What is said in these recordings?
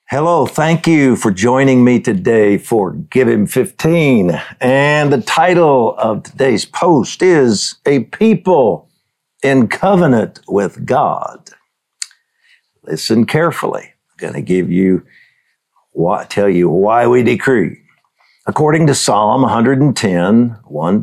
Hello, thank you for joining me today for Give Him 15. And the title of today's post is A People in Covenant with God. Listen carefully. I'm going to tell you why we decree. According to Psalm 110,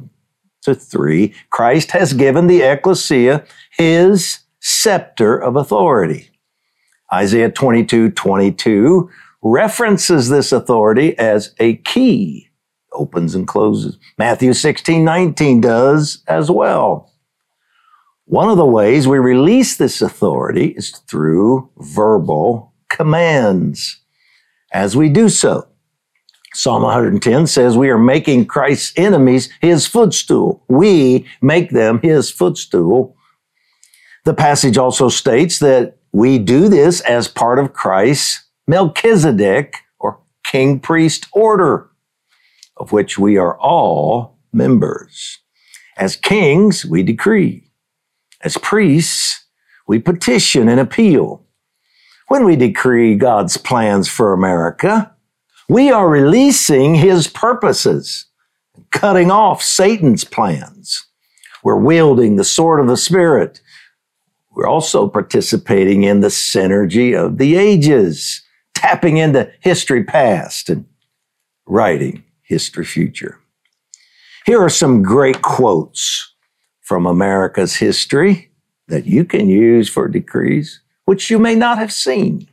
1-3, Christ has given the ecclesia his scepter of authority. Isaiah 22:22 references this authority as a key, opens and closes. Matthew 16:19 does as well. One of the ways we release this authority is through verbal commands. As we do so, Psalm 110 says we are making Christ's enemies his footstool. We make them his footstool. The passage also states that we do this as part of Christ's Melchizedek or king priest order, of which we are all members. As kings, we decree. As priests, we petition and appeal. When we decree God's plans for America, we are releasing his purposes, cutting off Satan's plans. We're wielding the sword of the Spirit. We're also participating in the synergy of the ages, tapping into history past and writing history future. Here are some great quotes from America's history that you can use for decrees, which you may not have seen.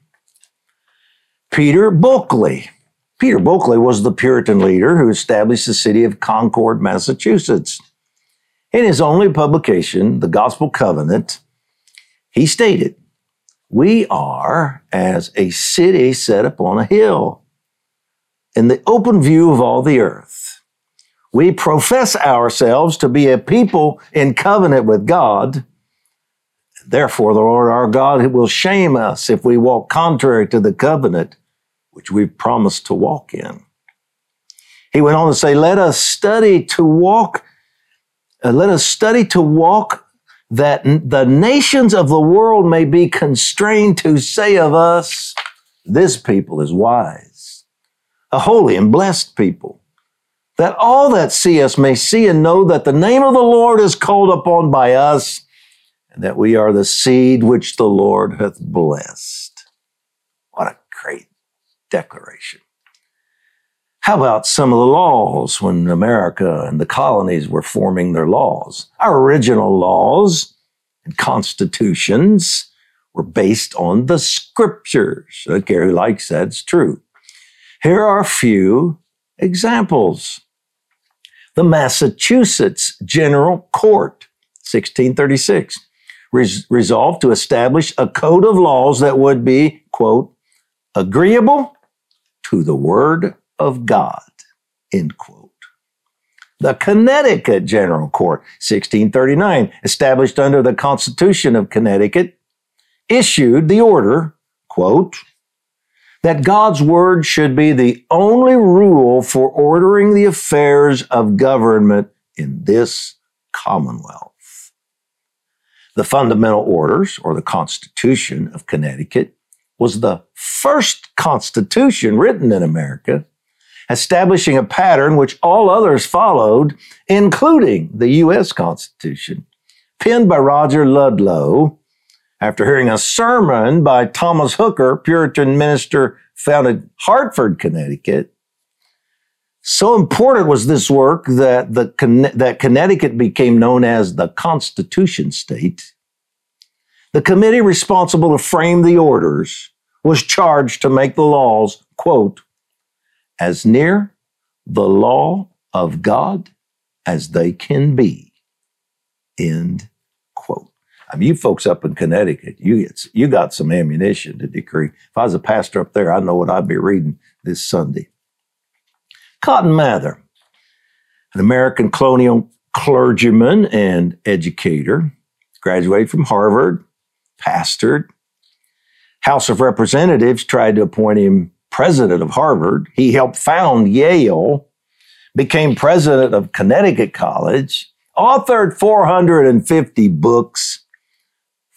Peter Bulkeley. Peter Bulkeley was the Puritan leader who established the city of Concord, Massachusetts. In his only publication, The Gospel Covenant, he stated, "We are as a city set upon a hill, in the open view of all the earth. We profess ourselves to be a people in covenant with God. Therefore, the Lord our God will shame us if we walk contrary to the covenant which we've promised to walk in." He went on to say, let us study to walk that the nations of the world may be constrained to say of us, this people is wise, a holy and blessed people, that all that see us may see and know that the name of the Lord is called upon by us, and that we are the seed which the Lord hath blessed. What a great declaration. How about some of the laws when America and the colonies were forming their laws? Our original laws and constitutions were based on the scriptures. Gary likes that, it's true. Here are a few examples. The Massachusetts General Court, 1636, resolved to establish a code of laws that would be, quote, agreeable to the word of God, end quote. The Connecticut General Court, 1639, established under the Constitution of Connecticut, issued the order, quote, that God's word should be the only rule for ordering the affairs of government in this Commonwealth. The Fundamental Orders, or the Constitution of Connecticut, was the first constitution written in America, establishing a pattern which all others followed, including the U.S. Constitution. Penned by Roger Ludlow, after hearing a sermon by Thomas Hooker, Puritan minister, founded Hartford, Connecticut. So important was this work that Connecticut became known as the Constitution State. The committee responsible to frame the orders was charged to make the laws, quote, as near the law of God as they can be, end quote. I mean, you folks up in Connecticut, you got some ammunition to decree. If I was a pastor up there, I know what I'd be reading this Sunday. Cotton Mather, an American colonial clergyman and educator, graduated from Harvard, pastored. House of Representatives tried to appoint him president of Harvard. He helped found Yale, became president of Connecticut College, authored 450 books,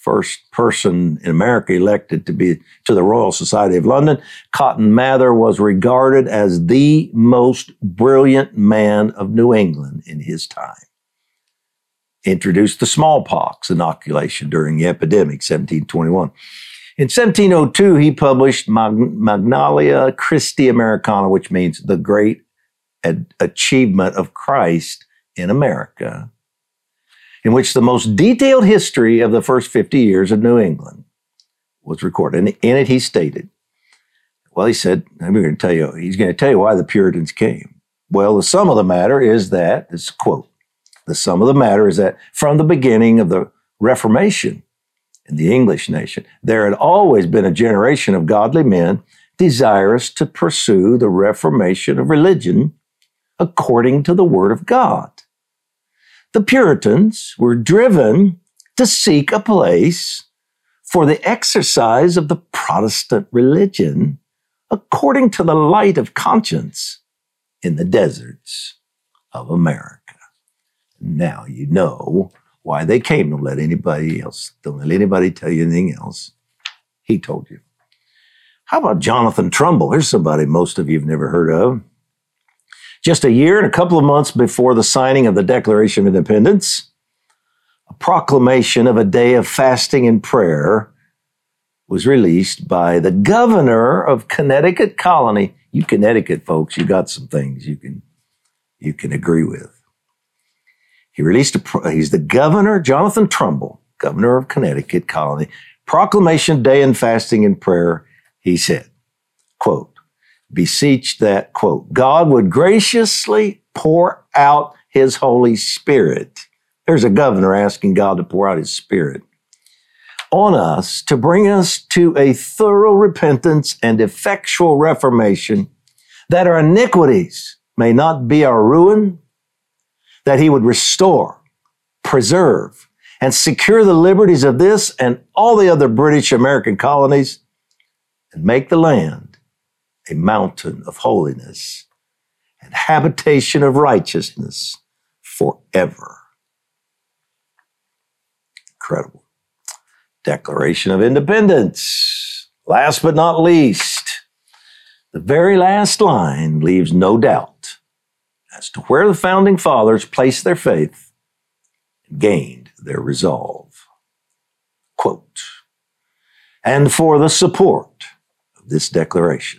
first person in America elected to the Royal Society of London, Cotton Mather was regarded as the most brilliant man of New England in his time. Introduced the smallpox inoculation during the epidemic, 1721. In 1702, he published Magnalia Christi Americana, which means the great achievement of Christ in America, in which the most detailed history of the first 50 years of New England was recorded. And in it, he stated, well, he said, he's going to tell you why the Puritans came. Well, the sum of the matter is that, this quote, the sum of the matter is that from the beginning of the Reformation in the English nation, there had always been a generation of godly men desirous to pursue the reformation of religion according to the Word of God. The Puritans were driven to seek a place for the exercise of the Protestant religion according to the light of conscience in the deserts of America. Now you know why they came. Don't let anybody tell you anything else. He told you. How about Jonathan Trumbull? Here's somebody most of you have never heard of. Just a year and a couple of months before the signing of the Declaration of Independence, a proclamation of a day of fasting and prayer was released by the governor of Connecticut Colony. You Connecticut folks, you got some things you can agree with. He's the governor, Jonathan Trumbull, governor of Connecticut Colony. Proclamation Day and Fasting and Prayer, he said, quote, beseech that, quote, God would graciously pour out his Holy Spirit. There's a governor asking God to pour out his Spirit on us to bring us to a thorough repentance and effectual reformation, that our iniquities may not be our ruin, that he would restore, preserve, and secure the liberties of this and all the other British American colonies, and make the land a mountain of holiness and habitation of righteousness forever. Incredible. Declaration of Independence. Last but not least, the very last line leaves no doubt as to where the founding fathers placed their faith and gained their resolve. Quote, and for the support of this declaration,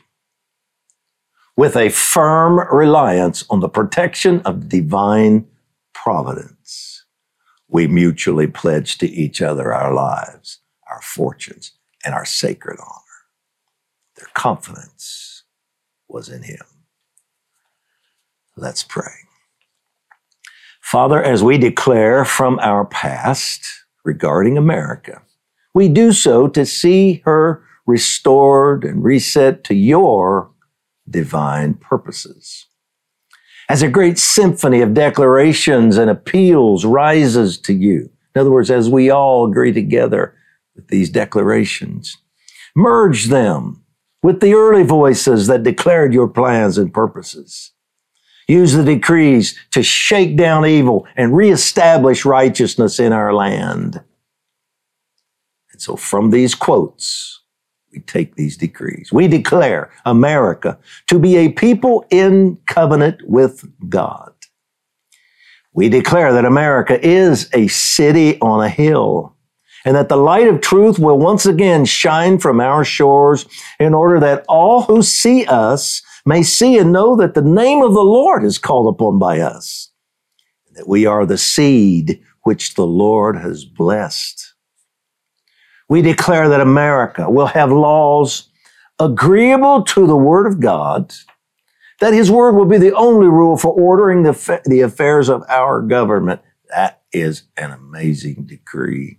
with a firm reliance on the protection of divine providence, we mutually pledge to each other our lives, our fortunes, and our sacred honor. Their confidence was in him. Let's pray. Father, as we declare from our past regarding America, we do so to see her restored and reset to your divine purposes. As a great symphony of declarations and appeals rises to you, in other words, as we all agree together with these declarations, merge them with the early voices that declared your plans and purposes. Use the decrees to shake down evil and reestablish righteousness in our land. And so from these quotes, we take these decrees. We declare America to be a people in covenant with God. We declare that America is a city on a hill, and that the light of truth will once again shine from our shores in order that all who see us may see and know that the name of the Lord is called upon by us, that we are the seed which the Lord has blessed. We declare that America will have laws agreeable to the Word of God, that His Word will be the only rule for ordering the affairs of our government. That is an amazing decree.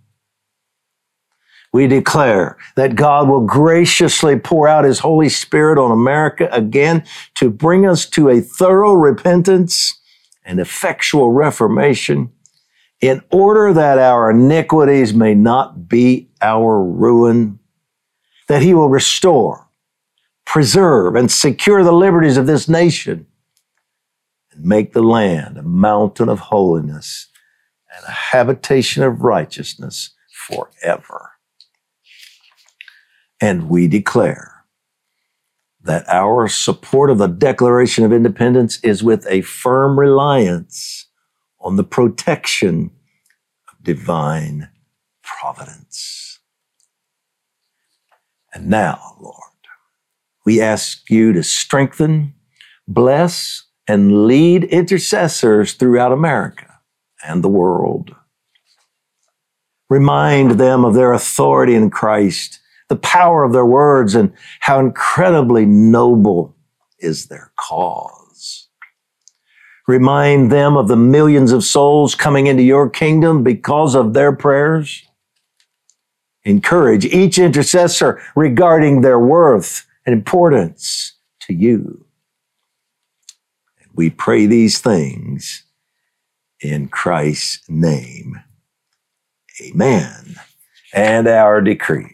We declare that God will graciously pour out His Holy Spirit on America again to bring us to a thorough repentance and effectual reformation in order that our iniquities may not be our ruin, that He will restore, preserve, and secure the liberties of this nation and make the land a mountain of holiness and a habitation of righteousness forever. And we declare that our support of the Declaration of Independence is with a firm reliance on the protection of divine providence. And now, Lord, we ask you to strengthen, bless, and lead intercessors throughout America and the world. Remind them of their authority in Christ, the power of their words, and how incredibly noble is their cause. Remind them of the millions of souls coming into your kingdom because of their prayers. Encourage each intercessor regarding their worth and importance to you. We pray these things in Christ's name. Amen. And our decree.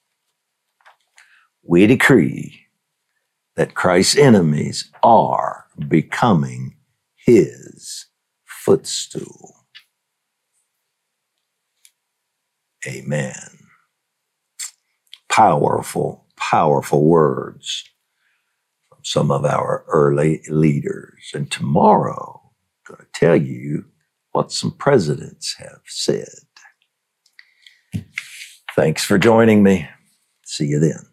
We decree that Christ's enemies are becoming his footstool. Amen. Powerful, powerful words from some of our early leaders. And tomorrow, I'm going to tell you what some presidents have said. Thanks for joining me. See you then.